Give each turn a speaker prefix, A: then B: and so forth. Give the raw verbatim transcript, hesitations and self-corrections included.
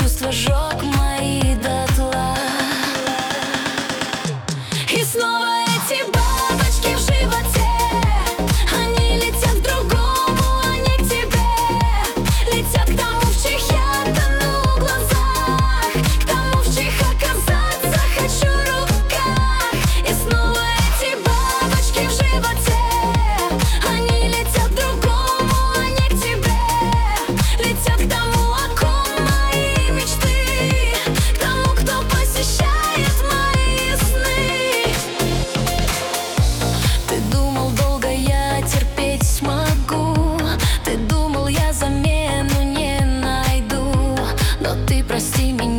A: чувства жёг мои дотла. И снова эти бабочки в животе, они летят к другому, а не к тебе. Летят к тому, в чьих я тону глазах, к тому, в чьих оказаться хочу руках. И снова эти бабочки в животе, они летят к другому, а не к тебе. Летят к тому, о ком мои мечты, к тому, кто посещает мои сны. Ты думал, долго я терпеть смогу, ты думал, я замену не найду, но ты прости меня.